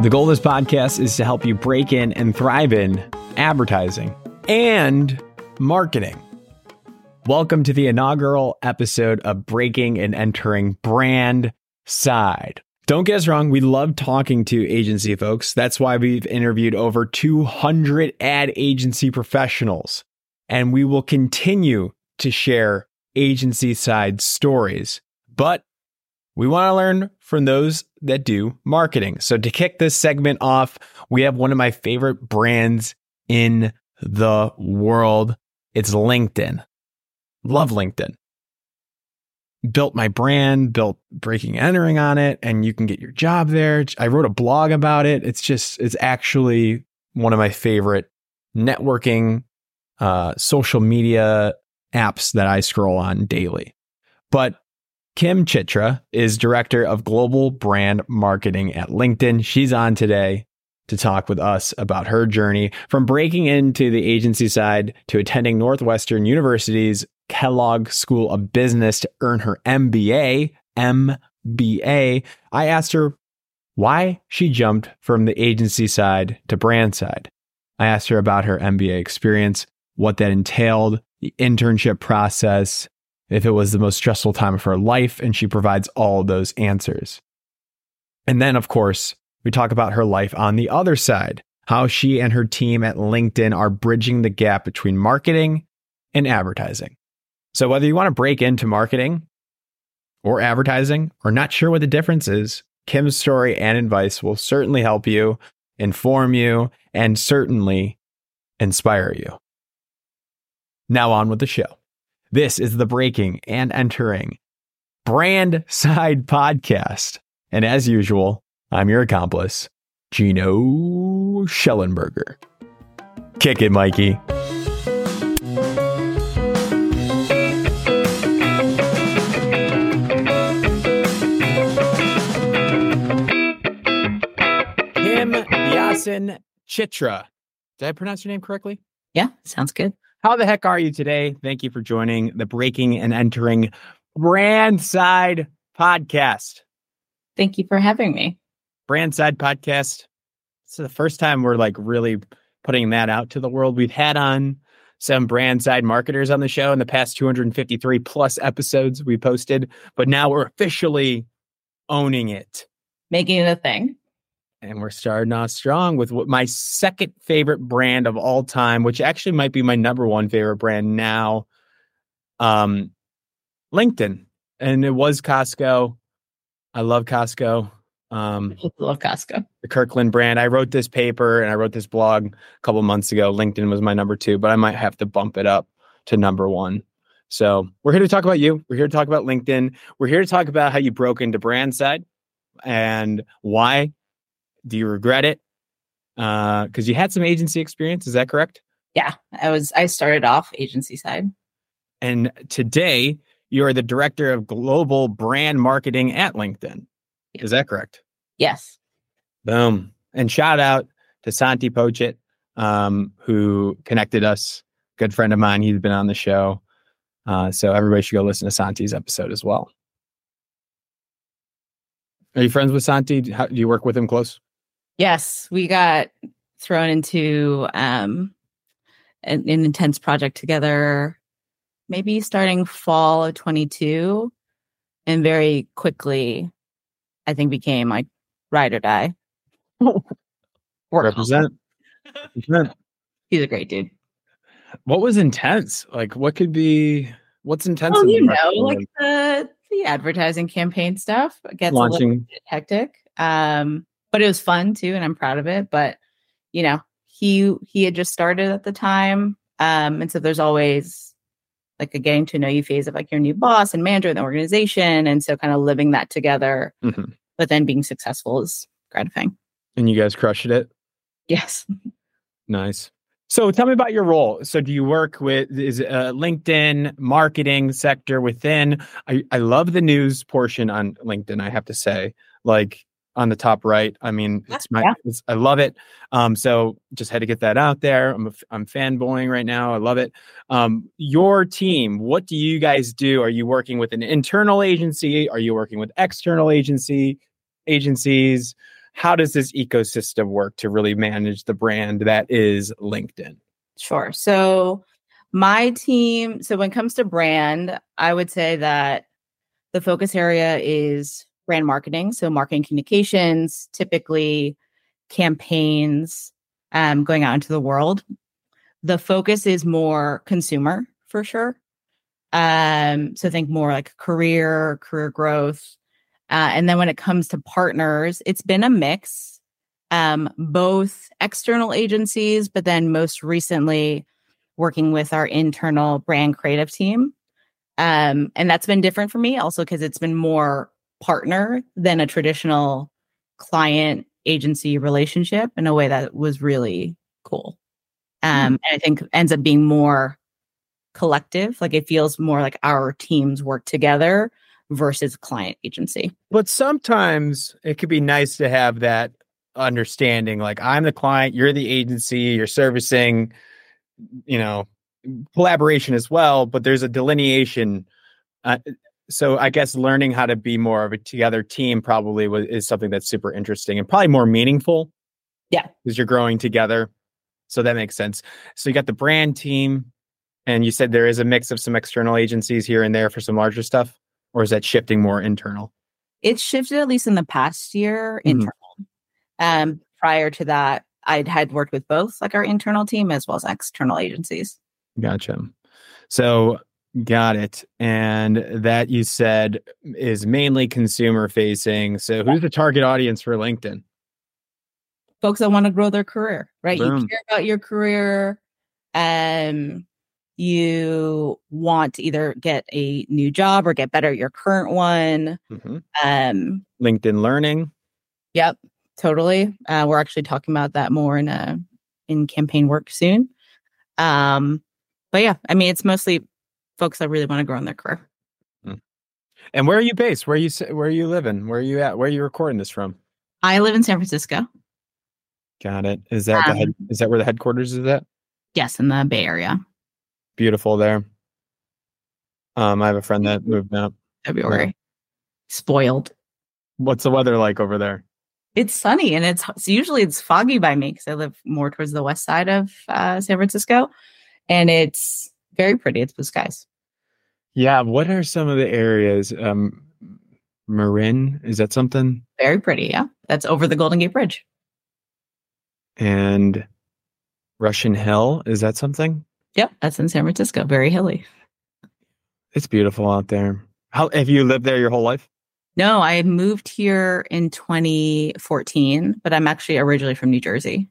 The goal of this podcast is to help you break in and thrive in advertising and marketing. Welcome to the inaugural episode of Breaking and Entering Brand Side. Don't get us wrong, we love talking to agency folks. That's why we've interviewed over 200 ad agency professionals, and we will continue to share agency side stories. But we want to learn from those that do marketing. So to kick this segment off, we have one of my favorite brands in the world. It's LinkedIn. Love LinkedIn. Built my brand, built Breaking and Entering on it, and you can get your job there. I wrote a blog about it. It's actually one of my favorite networking, social media apps that I scroll on daily. But Kim Chitra is Director of Global Brand Marketing at LinkedIn. She's on today to talk with us about her journey from breaking into the agency side to attending Northwestern University's Kellogg School of Business to earn her MBA. I asked her why she jumped from the agency side to brand side. I asked her about her MBA experience, what that entailed, the internship process, if it was the most stressful time of her life, and she provides all of those answers. And then, of course, we talk about her life on the other side, how she and her team at LinkedIn are bridging the gap between marketing and advertising. So whether you want to break into marketing or advertising or not sure what the difference is, Kim's story and advice will certainly help you, inform you, and certainly inspire you. Now on with the show. This is the Breaking and Entering Brand Side Podcast. And as usual, I'm your accomplice, Gino Schellenberger. Kick it, Mikey. Kim Yasin Chitra. Did I pronounce your name correctly? Yeah, sounds good. How the heck are you today? Thank you for joining the Breaking and Entering Brand Side Podcast. Thank you for having me. Brand Side Podcast. It's the first time we're really putting that out to the world. We've had on some brand side marketers on the show in the past 253 plus episodes we posted, but now we're officially owning it. Making it a thing. And we're starting off strong with what my second favorite brand of all time, which actually might be my number one favorite brand now, LinkedIn. And it was Costco. I love Costco. Love Costco. The Kirkland brand. I wrote this paper and I wrote this blog a couple months ago. LinkedIn was my number two, but I might have to bump it up to number one. So we're here to talk about you. We're here to talk about LinkedIn. We're here to talk about how you broke into brand side and why. Do you regret it? Because you had some agency experience. Is that correct? Yeah, I started off agency side. And today you are the Director of Global Brand Marketing at LinkedIn. Yeah. Is that correct? Yes. Boom. And shout out to Santi Pochit, who connected us. Good friend of mine. He's been on the show. So everybody should go listen to Santi's episode as well. Are you friends with Santi? Do you work with him close? Yes, we got thrown into an intense project together, maybe starting fall of 22, and very quickly, I think became ride or die. Represent. He's a great dude. What was intense? What's intense? Oh, the advertising campaign stuff gets a little bit hectic. But it was fun too, and I'm proud of it. But he had just started at the time, and so there's always a getting to know you phase of your new boss and manager in the organization, and so kind of living that together. Mm-hmm. But then being successful is gratifying. And you guys crushed it. Yes. Nice. So tell me about your role. So do you work with LinkedIn marketing sector within? I love the news portion on LinkedIn. I have to say, on the top right. I mean, I love it. So just had to get that out there. I'm fanboying right now. I love it. Your team, what do you guys do? Are you working with an internal agency? Are you working with external agencies? how does this ecosystem work to really manage the brand that is LinkedIn? Sure. So my team, so when it comes to brand, I would say that the focus area is brand marketing. So marketing communications, typically campaigns going out into the world. The focus is more consumer for sure. So think more like career growth. And then when it comes to partners, it's been a mix, both external agencies, but then most recently working with our internal brand creative team. And that's been different for me also because it's been more partner than a traditional client agency relationship in a way that was really cool. And I think ends up being more collective. Like it feels more like our teams work together versus client agency. But sometimes it could be nice to have that understanding. Like I'm the client, you're the agency, you're servicing, collaboration as well, but there's a delineation. So I guess learning how to be more of a together team probably is something that's super interesting and probably more meaningful. Yeah. Because you're growing together. So that makes sense. So you got the brand team, and you said there is a mix of some external agencies here and there for some larger stuff, or is that shifting more internal? It's shifted at least in the past year internal. Prior to that, I had worked with both like our internal team as well as external agencies. Gotcha. So got it. And that you said is mainly consumer facing. So who's the target audience for LinkedIn? Folks that want to grow their career, right? Boom. You care about your career. You want to either get a new job or get better at your current one. Mm-hmm. LinkedIn Learning. Yep, totally. We're actually talking about that more in campaign work soon. But yeah, I mean, it's mostly folks that really want to grow in their career. And where are you based? Where are you living? Where are you at? Where are you recording this from? I live in San Francisco. Got it. Is that is that where the headquarters is at? Yes, in the Bay Area. Beautiful there. I have a friend that moved up. February. Yeah. Spoiled. What's the weather like over there? It's sunny, and it's usually foggy by me because I live more towards the west side of San Francisco, and it's very pretty. It's blue skies. Yeah. What are some of the areas? Marin, is that something? Very pretty. Yeah, that's over the Golden Gate Bridge. And Russian Hill, is that something? Yep, that's in San Francisco. Very hilly. It's beautiful out there. How have you lived there your whole life? No, I moved here in 2014, but I'm actually originally from New Jersey.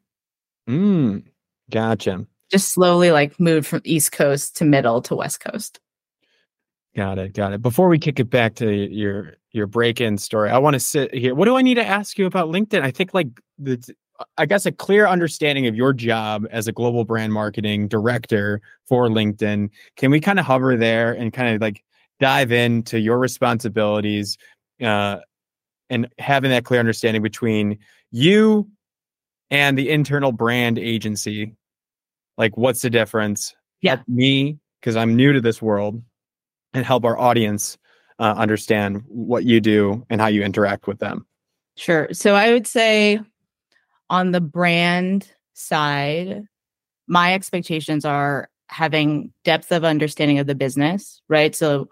Gotcha. Just slowly moved from East Coast to middle to West Coast. Got it. Before we kick it back to your break-in story, I want to sit here. What do I need to ask you about LinkedIn? I think I guess a clear understanding of your job as a global brand marketing director for LinkedIn. Can we kind of hover there and kind of dive into your responsibilities and having that clear understanding between you and the internal brand agency? What's the difference? Yeah. Help me, because I'm new to this world, and help our audience understand what you do and how you interact with them. Sure. So I would say on the brand side, my expectations are having depth of understanding of the business, right? So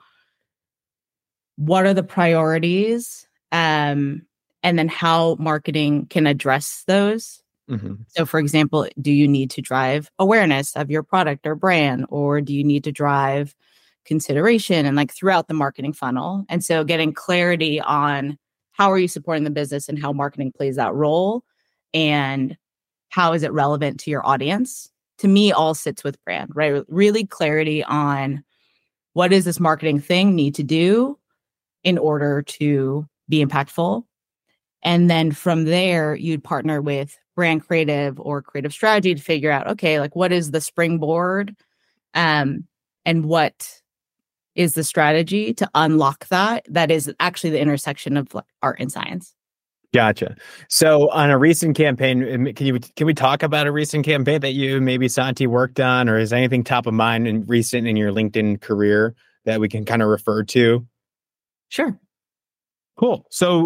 what are the priorities? And then how marketing can address those. Mm-hmm. So for example, do you need to drive awareness of your product or brand, or do you need to drive consideration and throughout the marketing funnel? And so getting clarity on how are you supporting the business and how marketing plays that role, and how is it relevant to your audience? To me, all sits with brand, right? Really clarity on what does this marketing thing need to do in order to be impactful. And then from there, you'd partner with brand creative or creative strategy to figure out, okay, what is the springboard and what is the strategy to unlock that? That is actually the intersection of art and science. Gotcha. So on a recent campaign, can we talk about a recent campaign that you maybe Santi worked on, or is anything top of mind and recent in your LinkedIn career that we can kind of refer to? Sure. Cool. So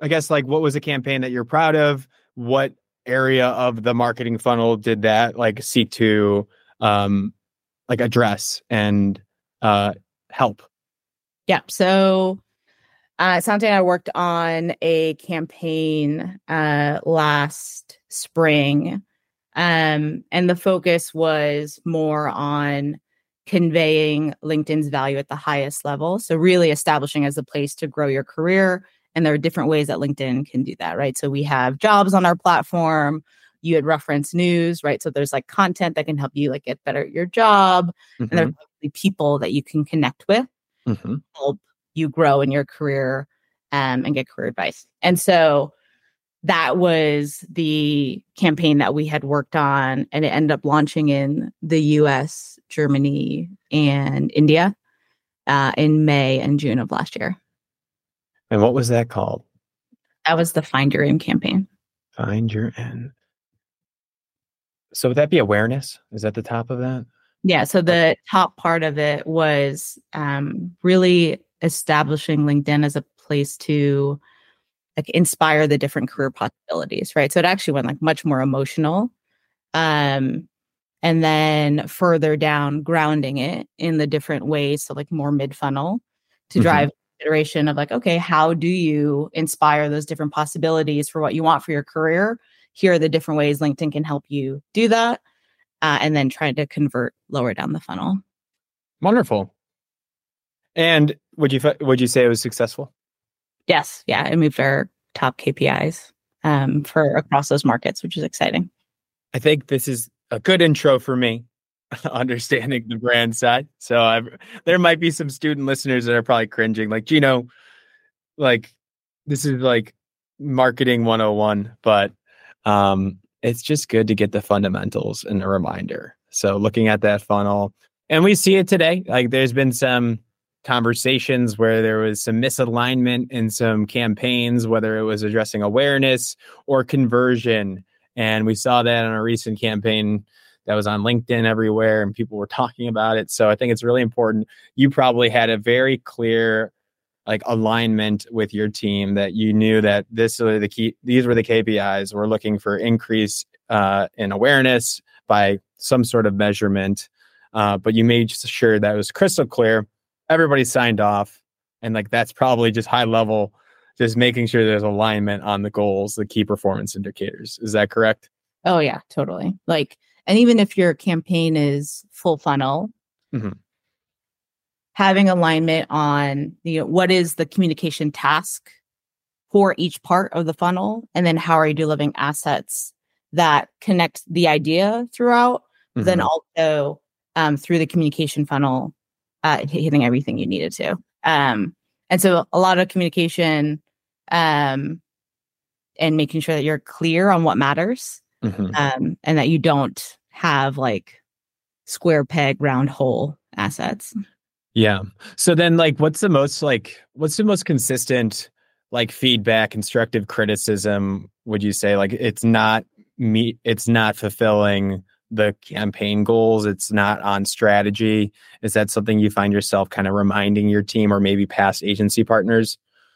I guess, like, what was a campaign that you're proud of? What area of the marketing funnel did that like seek to like address and help? Yeah. So Santi and I worked on a campaign last spring. And the focus was more on conveying LinkedIn's value at the highest level. So really establishing as a place to grow your career. And there are different ways that LinkedIn can do that, right? So we have jobs on our platform. You had referenced news, right? So there's like content that can help you like get better at your job. And there's people that you can connect with, help you grow in your career and get career advice. And so that was the campaign that we had worked on, and it ended up launching in the US, Germany, and India in May and June of last year. And what was that called? That was the Find Your In campaign. Find Your In. So would that be awareness? Is that the top of that? Yeah. So the top part of it was really establishing LinkedIn as a place to like inspire the different career possibilities, right? So it actually went like much more emotional. And then further down, grounding it in the different ways. So like more mid-funnel to drive consideration of like, okay, how do you inspire those different possibilities for what you want for your career? Here are the different ways LinkedIn can help you do that. And then trying to convert lower down the funnel. Wonderful. And would you say it was successful? Yes. Yeah. It moved our top KPIs for across those markets, which is exciting. I think this is a good intro for me, understanding the brand side. So there might be some student listeners that are probably cringing, like, Gino, like this is like marketing 101, but it's just good to get the fundamentals and a reminder. So looking at that funnel, and we see it today, like there's been some conversations where there was some misalignment in some campaigns, whether it was addressing awareness or conversion. And we saw that in a recent campaign that was on LinkedIn everywhere, and people were talking about it. So I think it's really important. You probably had a very clear like alignment with your team that you knew that these were the KPIs. We're looking for increase in awareness by some sort of measurement. But you made sure that it was crystal clear. Everybody signed off, and like that's probably just high level, just making sure there's alignment on the goals, the key performance indicators. Is that correct? Oh yeah, totally. Like, and even if your campaign is full funnel, having alignment on what is the communication task for each part of the funnel, and then how are you delivering assets that connect the idea throughout, then also through the communication funnel. Hitting everything you needed to. And so a lot of communication and making sure that you're clear on what matters and that you don't have like square peg, round hole assets. Yeah. So then like, what's the most consistent like feedback, constructive criticism? Would you say like it's not fulfilling the campaign goals, it's not on strategy? Is that something you find yourself kind of reminding your team or maybe past agency partners?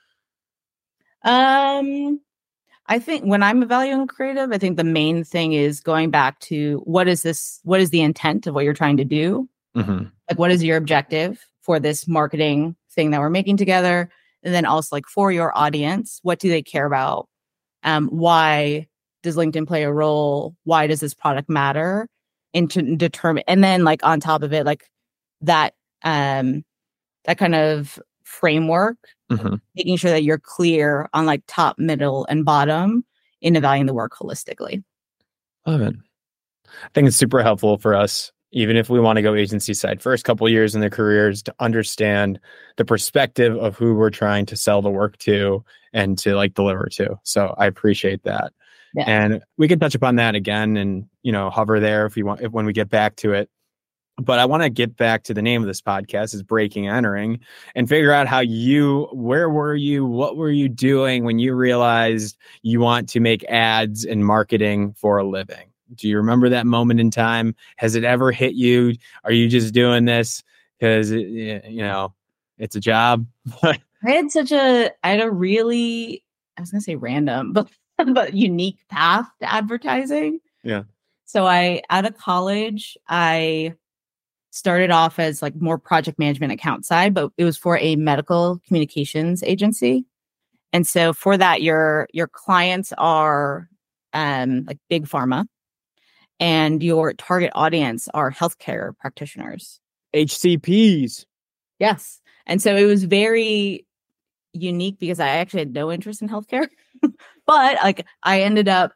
I think when I'm evaluating creative, I think the main thing is going back to what is the intent of what you're trying to do? Like, what is your objective for this marketing thing that we're making together? And then also like for your audience, what do they care about? Why does LinkedIn play a role? Why does this product matter? And to determine, and then like on top of it, like that kind of framework, making sure that you're clear on like top, middle, and bottom in evaluating the work holistically. Love it. I think it's super helpful for us, even if we want to go agency side, first couple of years in their careers, to understand the perspective of who we're trying to sell the work to and to like deliver to. So I appreciate that. Yeah. And we can touch upon that again and, hover there if you want, when we get back to it. But I want to get back to the name of this podcast is Breaking Entering, and figure out where were you? What were you doing when you realized you want to make ads and marketing for a living? Do you remember that moment in time? Has it ever hit you? Are you just doing this because, it's a job? I had a really I was going to say random, but unique path to advertising. Yeah. So out of college, I started off as like more project management account side, but it was for a medical communications agency. And so for that, your clients are like big pharma, and your target audience are healthcare practitioners. HCPs. Yes. And so it was very unique because I actually had no interest in healthcare, but like I ended up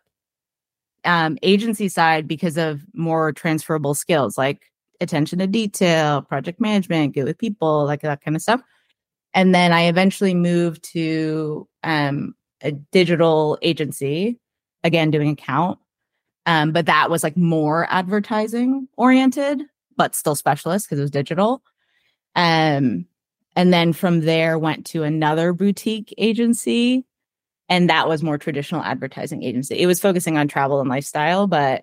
agency side because of more transferable skills like attention to detail, project management, good with people, like that kind of stuff. And then I eventually moved to a digital agency, again, doing account. But that was like more advertising oriented, but still specialist because it was digital. And then from there went to another boutique agency, and that was more traditional advertising agency. It was focusing on travel and lifestyle, but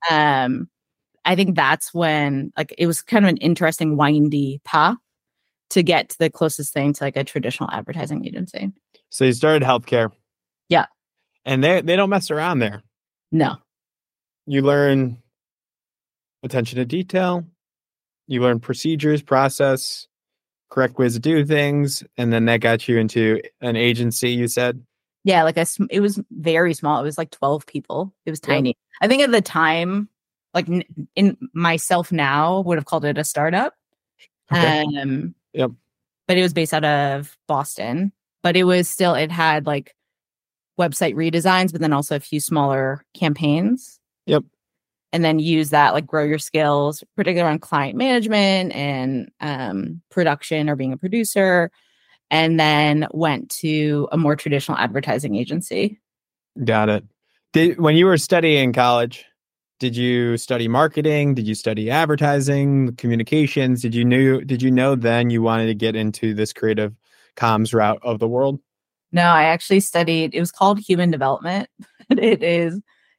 I think that's when like it was kind of an interesting windy path to get to the closest thing to like a traditional advertising agency. So you started healthcare. Yeah. And they don't mess around there. No. You learn attention to detail. You learn procedures, process, correct ways to do things. And then that got you into an agency, you said? Yeah, like it was very small. It was like 12 people. It was tiny. Yep. I think at the time, like in myself now would have called it a startup. Okay. Yep. But it was based out of Boston. But it had like website redesigns, but then also a few smaller campaigns. Yep. And then use that, like grow your skills, particularly around client management and production or being a producer. And then went to a more traditional advertising agency. Got it. When you were studying in college, did you study marketing? Did you study advertising, communications? Did you know then you wanted to get into this creative comms route of the world? No, I actually studied, it was called human development. It's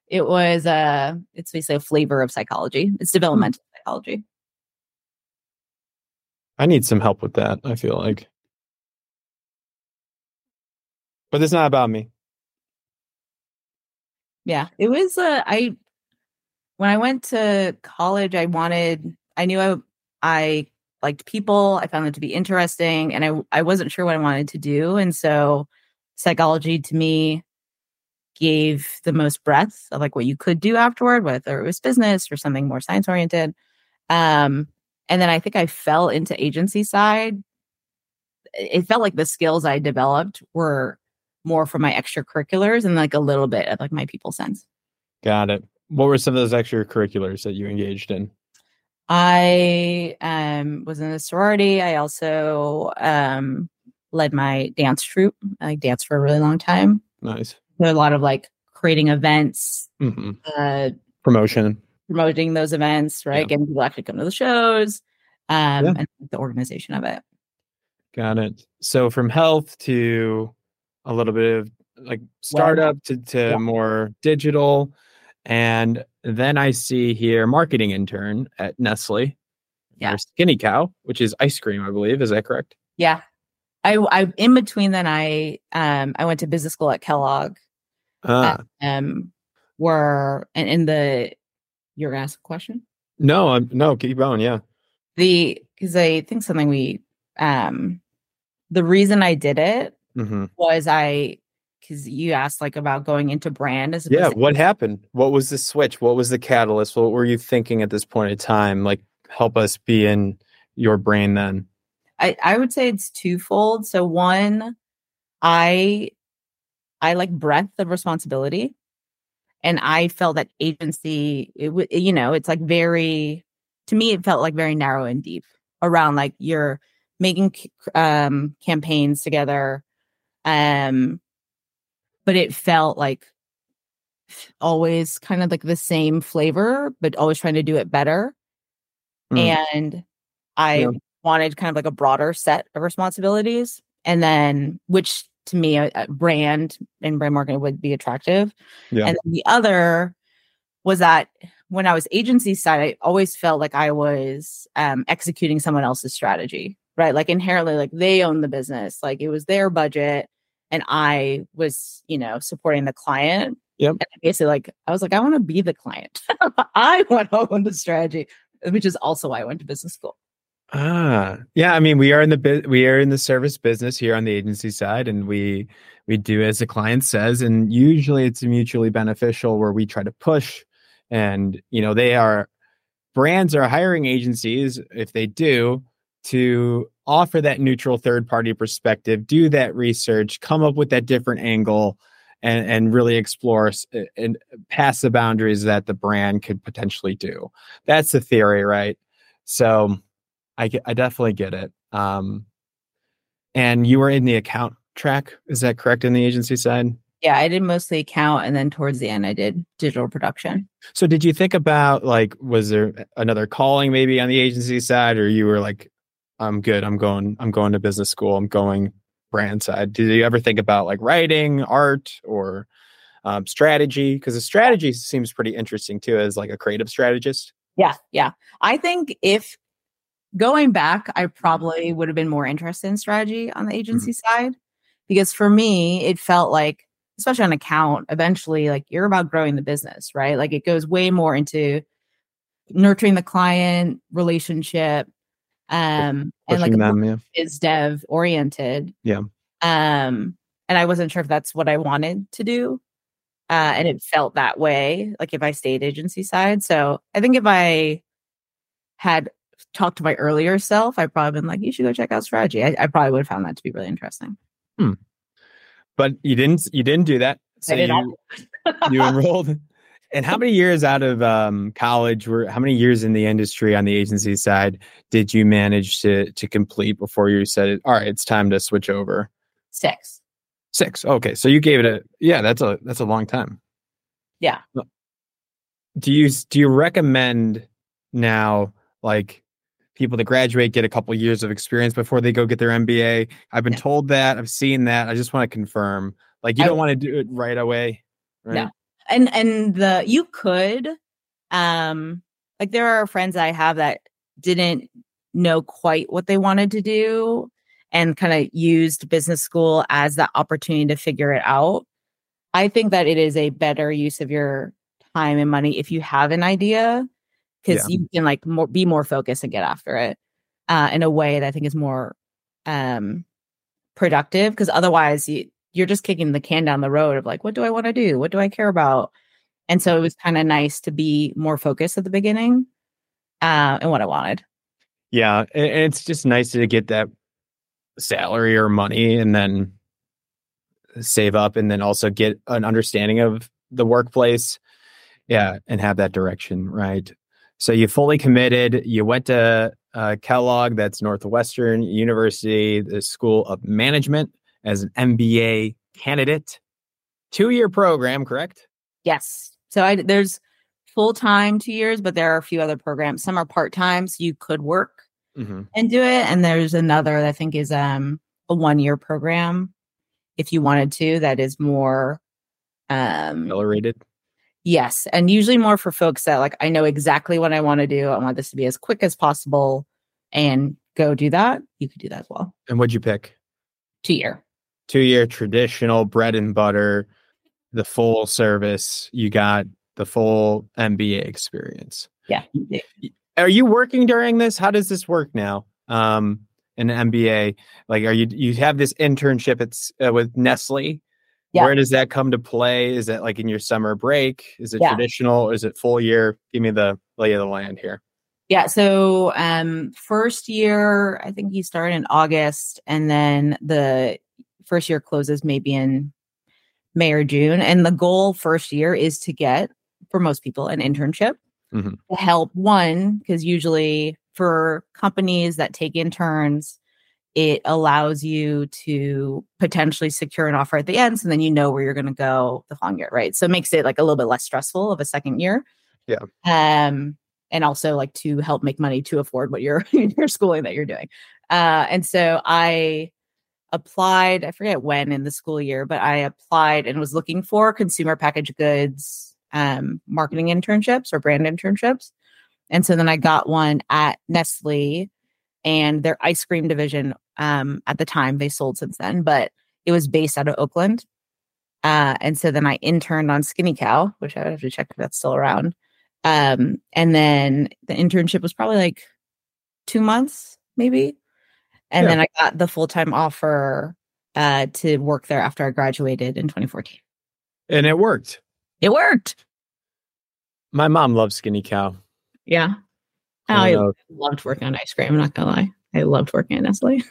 basically a flavor of psychology. It's developmental psychology. I need some help with that, I feel like. But it's not about me. Yeah, it was, when I went to college, I knew I liked people. I found it to be interesting, and I wasn't sure what I wanted to do. And so psychology to me gave the most breadth of like what you could do afterward, whether it was business or something more science oriented. And then I think I fell into agency side. It felt like the skills I developed were more from my extracurriculars and like a little bit of like my people sense. Got it. What were some of those extracurriculars that you engaged in? I was in a sorority. I also led my dance troupe. I danced for a really long time. Nice. There are a lot of like creating events, promoting those events, right? Getting people to actually come to the shows, and the organization of it. Got it. So from health to a little bit of like startup to more digital. And then I see here marketing intern at Nestle. Yeah. Skinny Cow, which is ice cream, I believe. Is that correct? Yeah. I in between then I went to business school at Kellogg. You're gonna ask a question? No, keep going. Yeah. Because I think something the reason I did it was because you asked like about going into brand as what happened? What was the switch? What was the catalyst? What were you thinking at this point in time? Like, help us be in your brain then. I would say it's twofold. So one, I like breadth of responsibility, and I felt that agency, it's like to me, it felt like very narrow and deep around like you're making campaigns together. But it felt like always kind of like the same flavor, but always trying to do it better. And I wanted kind of like a broader set of responsibilities. And then, which to me, a brand and brand marketing would be attractive. Yeah. And then the other was that when I was agency side, I always felt like I was executing someone else's strategy, right? Like inherently, like they own the business, like it was their budget. and I was, supporting the client. Yep. And basically, I was like, I want to be the client. I want to own the strategy, which is also why I went to business school. Yeah. I mean, we are in the service business here on the agency side, and we do as the client says, and usually it's mutually beneficial where we try to push, and brands are hiring agencies, if they do, to offer that neutral third party perspective, do that research, come up with that different angle, and really explore and pass the boundaries that the brand could potentially do. That's the theory, right? So I definitely get it. And you were in the account track, is that correct, in the agency side? Yeah, I did mostly account, and then towards the end, I did digital production. So did you think about, was there another calling maybe on the agency side, or you were like, I'm good, I'm going to business school, I'm going brand side? Did you ever think about writing, art, or strategy? Because the strategy seems pretty interesting too, as a creative strategist. Yeah. I think if going back, I probably would have been more interested in strategy on the agency side, because for me, it felt like, especially on account, eventually, you're about growing the business, right? It goes way more into nurturing the client relationship, and them, is dev oriented. Yeah. And I wasn't sure if that's what I wanted to do. And it felt that way, if I stayed agency side. So I think if I had talked to my earlier self, I'd probably been like, you should go check out strategy. I probably would have found that to be really interesting. But you didn't do that. So you enrolled. And how many years out of college how many years in the industry on the agency side did you manage to complete before you said, all right, it's time to switch over? 6. Okay. So you gave it that's a long time. Yeah. Do you recommend now, people to graduate, get a couple of years of experience before they go get their MBA? I've been told that. I've seen that. I just want to confirm. You don't want to do it right away, right? No. And you could, there are friends I have that didn't know quite what they wanted to do and kind of used business school as the opportunity to figure it out. I think that it is a better use of your time and money if you have an idea, because you can be more focused and get after it in a way that I think is more productive. Because otherwise, you're just kicking the can down the road of what do I want to do? What do I care about? And so it was kind of nice to be more focused at the beginning and what I wanted. Yeah, and it's just nice to get that salary or money and then save up and then also get an understanding of the workplace. Yeah, and have that direction, right? So you fully committed. You went to Kellogg, that's Northwestern University, the School of Management, as an MBA candidate. 2-year program, correct? Yes. So there's full-time 2 years, but there are a few other programs. Some are part-time, so you could work and do it. And there's another that I think is a 1-year program, if you wanted to, that is more accelerated. Yes. And usually more for folks that I know exactly what I want to do. I want this to be as quick as possible and go do that. You could do that as well. And what'd you pick? 2-year. 2-year traditional bread and butter, the full service. You got the full MBA experience. Yeah. Are you working during this? How does this work now? In an MBA, you have this internship with Nestle. Yeah. Where does that come to play? Is that in your summer break? Is it traditional? Is it full year? Give me the lay of the land here. Yeah. So first year, I think you start in August, and then the first year closes maybe in May or June. And the goal first year is to get, for most people, an internship to help because usually for companies that take interns, it allows you to potentially secure an offer at the end. So then you know where you're going to go the following year, right? So it makes it a little bit less stressful of a second year. Yeah. And also to help make money to afford what your schooling that you're doing. And so I applied, I forget when in the school year, but I applied and was looking for consumer packaged goods marketing internships or brand internships. And so then I got one at Nestle and their ice cream division. At the time, they sold since then, but it was based out of Oakland. And so then I interned on Skinny Cow, which I would have to check if that's still around. And then the internship was probably like 2 months, maybe. And then I got the full-time offer to work there after I graduated in 2014. And it worked. It worked. My mom loves Skinny Cow. Yeah. I loved working on ice cream. I'm not gonna lie. I loved working at Nestle.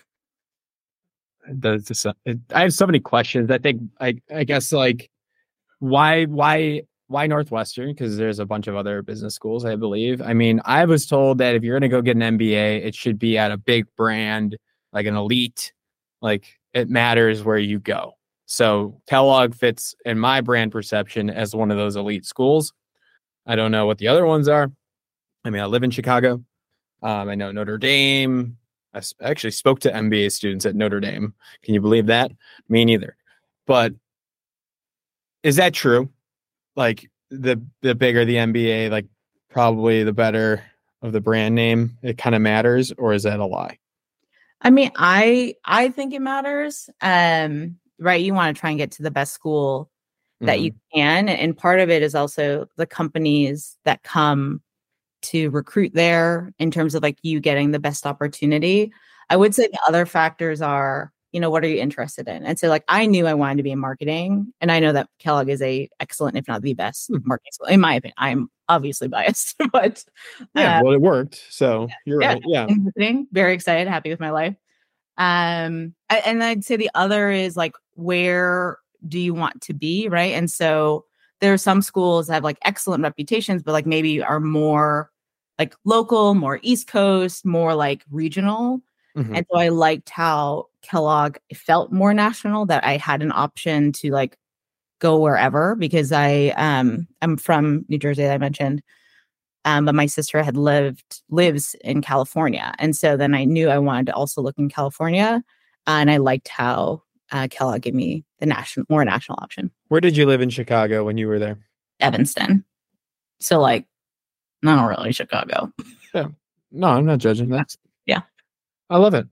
I have so many questions. I think I guess like why Northwestern? Because there's a bunch of other business schools, I believe. I mean, I was told that if you're going to go get an MBA, it should be at a big brand, like an elite. Like it matters where you go. So Kellogg fits in my brand perception as one of those elite schools. I don't know what the other ones are. I mean, I live in Chicago. I know Notre Dame. I actually spoke to MBA students at Notre Dame. Can you believe that? Me neither. But is that true? Like the bigger the MBA, like probably the better of the brand name, it kind of matters, or is that a lie? I mean, I think it matters. Right. You want to try and get to the best school that you can. And part of it is also the companies that come to recruit there in terms of like you getting the best opportunity. I would say the other factors are, what are you interested in? And so like, I knew I wanted to be in marketing, and I know that Kellogg is a excellent, if not the best marketing school, in my opinion. I'm obviously biased, but well, it worked. So you're right. Yeah. Very excited, happy with my life. And I'd say the other is like, where do you want to be? Right. And so there are some schools that have like excellent reputations, but like maybe are more like local, more East Coast, more like regional. And so I liked how Kellogg felt more national, that I had an option to like go wherever, because I'm from New Jersey, as I mentioned. But my sister lives in California. And so then I knew I wanted to also look in California. And I liked how Kellogg gave me the more national option. Where did you live in Chicago when you were there? Evanston. So like, not really Chicago. Yeah. No, I'm not judging that. Yeah. I love it.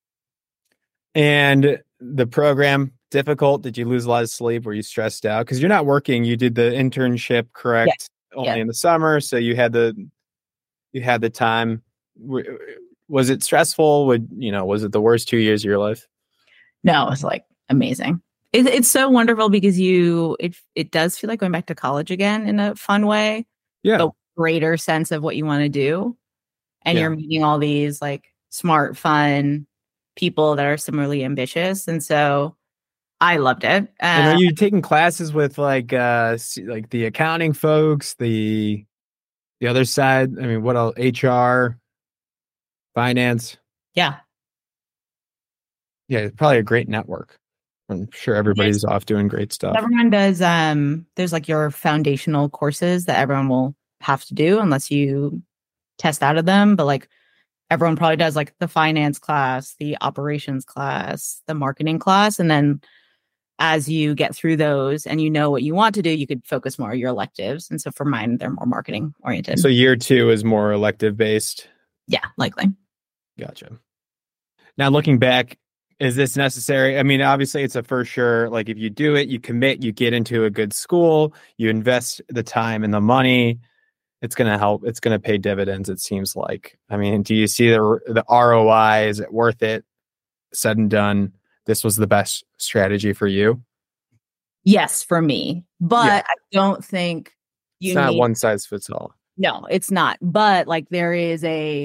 And the program, difficult? Did you lose a lot of sleep? Were you stressed out? Because you're not working. You did the internship, correct? Yeah. Only in the summer. So you had the time. Was it stressful? Was it the worst 2 years of your life? No, it was like amazing. It's so wonderful because it does feel like going back to college again in a fun way. Yeah. The greater sense of what you want to do. And you're meeting all these like smart, fun people that are similarly ambitious. And so I loved it. And are you taking classes with like the accounting folks, the other side? I mean, what else? HR, finance? Yeah. Yeah, it's probably a great network. I'm sure everybody's off doing great stuff. Everyone does. There's like your foundational courses that everyone will have to do unless you test out of them. But like everyone probably does like the finance class, the operations class, the marketing class. And then as you get through those and you know what you want to do, you could focus more on your electives. And so for mine, they're more marketing oriented. So year 2 is more elective based? Yeah, likely. Gotcha. Now looking back, is this necessary? I mean, obviously it's a for sure. Like if you do it, you commit, you get into a good school, you invest the time and the money, it's going to help. It's going to pay dividends, it seems like. I mean, do you see the ROI? Is it worth it? Said and done, this was the best strategy for you? Yes, for me. But I don't think it's not one size fits all. No, it's not. But like it's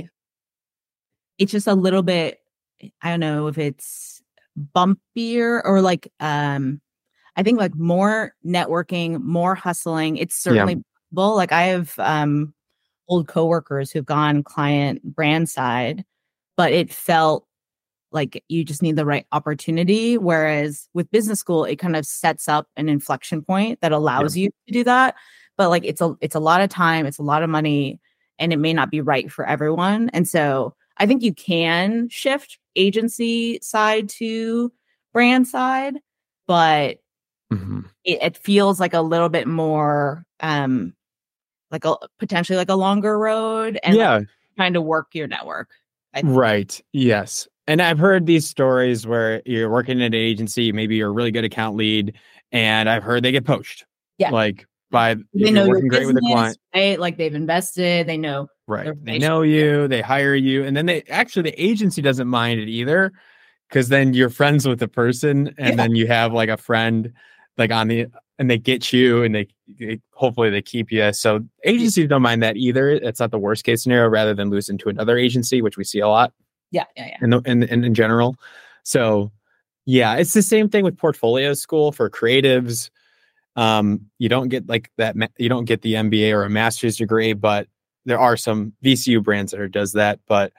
just a little bit, I don't know if it's bumpier or like, I think like more networking, more hustling. It's certainly possible. Like I have old coworkers who've gone client brand side, but it felt like you just need the right opportunity. Whereas with business school, it kind of sets up an inflection point that allows you to do that. But like it's a lot of time, it's a lot of money, and it may not be right for everyone. And so I think you can shift agency side to brand side, but it feels like a little bit more like potentially like a longer road and like trying to work your network. Right. Yes. And I've heard these stories where you're working in an agency, maybe you're a really good account lead, and I've heard they get poached. Yeah. Like by they know working your great with a client. Right? Like they've invested, they know. Right. They know you, they hire you, and then the agency doesn't mind it either, because then you're friends with the person, and then you have like a friend like and they get you, and they hopefully they keep you. So agencies don't mind that either. It's not the worst case scenario, rather than losing to another agency, which we see a lot. Yeah. In general. So yeah, it's the same thing with portfolio school for creatives. You don't get like that. You don't get the MBA or a master's degree, but there are some VCU brands that does that. But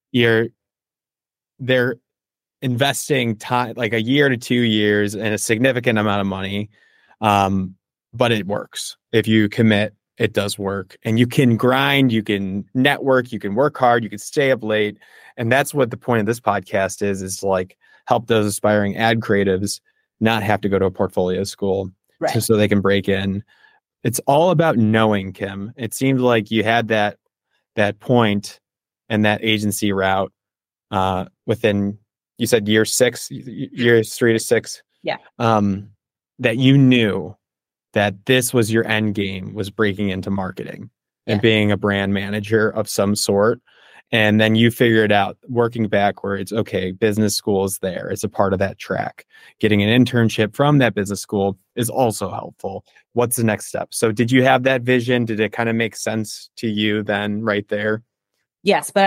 they're investing time, like a year to 2 years, and a significant amount of money. But it works if you commit. It does work, and you can grind, you can network, you can work hard, you can stay up late. And that's what the point of this podcast is to like help those aspiring ad creatives not have to go to a portfolio school, right, so they can break in. It's all about knowing, Kim. It seemed like you had that point and that agency route within, you said years 3 to 6. Yeah. That you knew that this was your end game, was breaking into marketing and being a brand manager of some sort. And then you figured out, working backwards, okay, business school is there. It's a part of that track. Getting an internship from that business school is also helpful. What's the next step? So did you have that vision? Did it kind of make sense to you then right there? Yes, but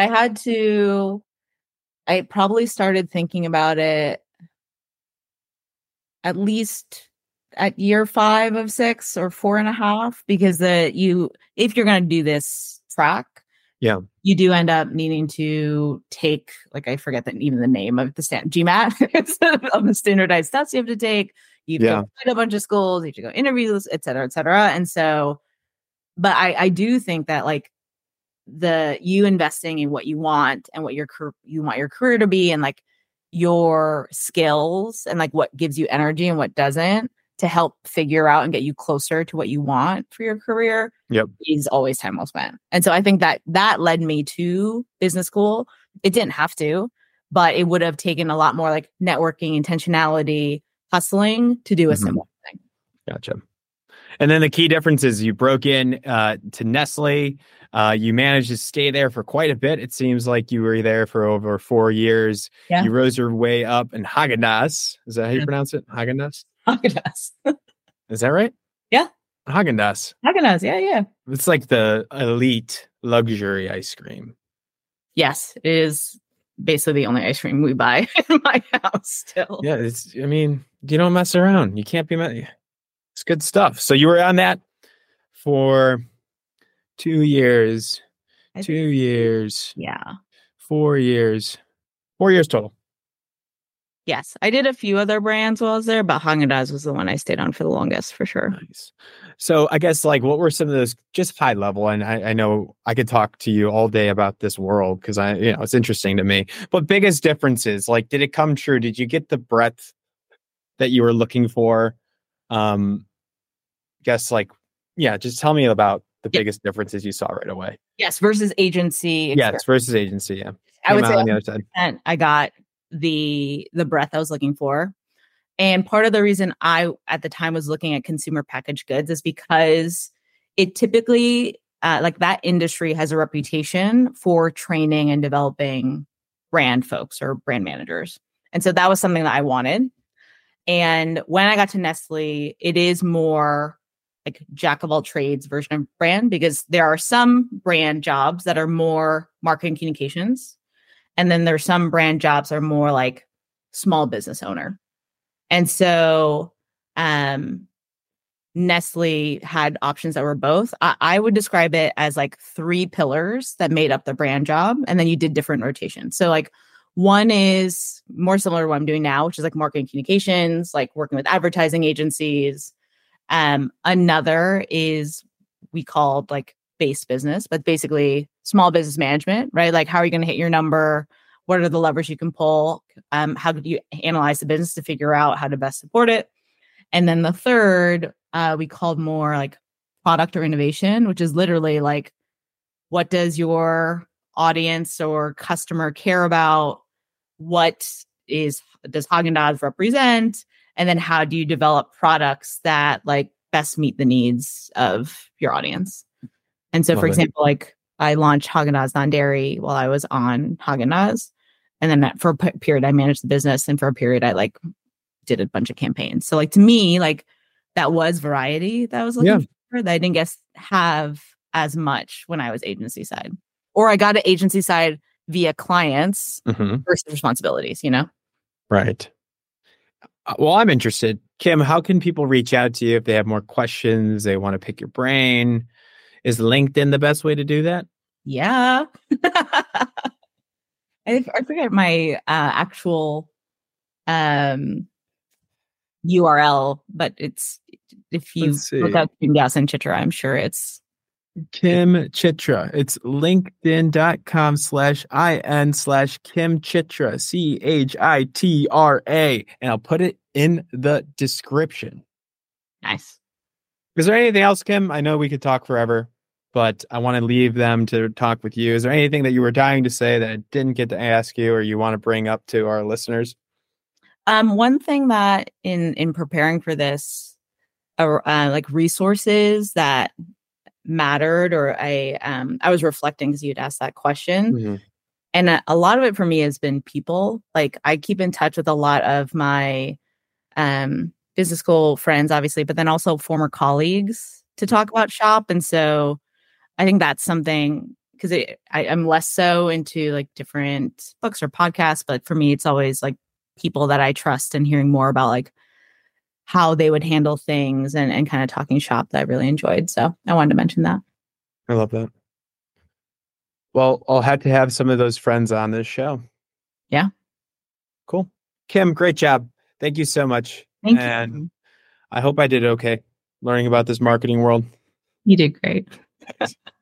I probably started thinking about it at least at year 5 of 6 or 4.5, because if you're going to do this track, you do end up needing to take, like, I forget even the name of the GMAT of the standardized tests you have to take. You have to write a bunch of schools, you have to go interviews, et cetera, et cetera. And so, but I do think that like you investing in what you want and what you want your career to be, and like your skills, and like what gives you energy and what doesn't, to help figure out and get you closer to what you want for your career, is always time well spent. And so I think that led me to business school. It didn't have to, but it would have taken a lot more like networking, intentionality, hustling to do a similar thing. Gotcha. And then the key difference is you broke in to Nestle. You managed to stay there for quite a bit. It seems like you were there for over 4 years. Yeah. You rose your way up in Häagen-Dazs. Is that how you pronounce it? Häagen-Dazs? Häagen-Dazs. Is that right? Yeah. Häagen-Dazs. Häagen-Dazs. Yeah. It's like the elite luxury ice cream. Yes, it is basically the only ice cream we buy in my house still. Yeah, you don't mess around. You can't be it's good stuff. So you were on that for 2 years. 2 years. Yeah. 4 years. 4 years total. Yes. I did a few other brands while I was there, but Häagen-Dazs was the one I stayed on for the longest, for sure. Nice. So I guess, like, what were some of those, just high level? And I know I could talk to you all day about this world, because it's interesting to me. But biggest differences, like, did it come true? Did you get the breadth that you were looking for? Just tell me about the biggest differences you saw right away. Yes, versus agency. Yes, versus agency. Yeah, I would say on the other side, I got the breadth I was looking for, and part of the reason I at the time was looking at consumer packaged goods is because it typically like that industry has a reputation for training and developing brand folks or brand managers, and so that was something that I wanted. And when I got to Nestle, it is more like jack of all trades version of brand, because there are some brand jobs that are more marketing communications. And then there's some brand jobs that are more like small business owner. And so Nestle had options that were both. I would describe it as like 3 pillars that made up the brand job. And then you did different rotations. So like one is more similar to what I'm doing now, which is like marketing communications, like working with advertising agencies. Another is we called like base business, but basically small business management, right? Like, how are you going to hit your number? What are the levers you can pull? How do you analyze the business to figure out how to best support it? And then the third, we called more like product or innovation, which is literally like, what does your audience or customer care about? what does Haagen-Dazs represent? And then how do you develop products that like best meet the needs of your audience? And so, for example, like I launched Haagen-Dazs non-dairy while I was on Haagen-Dazs. And then for a period, I managed the business. And for a period, I like did a bunch of campaigns. So like to me, like that was variety that I was looking for that I didn't have as much when I was agency side. Or I got to agency side via clients versus responsibilities, you know? Right. Well, I'm interested. Kim, how can people reach out to you if they have more questions, they want to pick your brain? Is LinkedIn the best way to do that? Yeah. I forget my actual URL, but it's, if you look up Kim Gauss and Chitra, I'm sure it's Kim Chitra. It's linkedin.com/IN/Kim Chitra, CHITRA. And I'll put it in the description. Nice. Is there anything else, Kim? I know we could talk forever, but I want to leave them to talk with you. Is there anything that you were dying to say that I didn't get to ask you or you want to bring up to our listeners? One thing that in preparing for this, like resources that mattered, or I was reflecting because you'd asked that question. And a lot of it for me has been people. Like I keep in touch with a lot of my business school friends, obviously, but then also former colleagues to talk about shop. And so I think that's something, because I'm less so into like different books or podcasts, but for me, it's always like people that I trust and hearing more about like how they would handle things and kind of talking shop that I really enjoyed. So I wanted to mention that. I love that. Well, I'll have to have some of those friends on this show. Yeah. Cool. Kim, great job. Thank you so much. Thank you. I hope I did okay learning about this marketing world. You did great.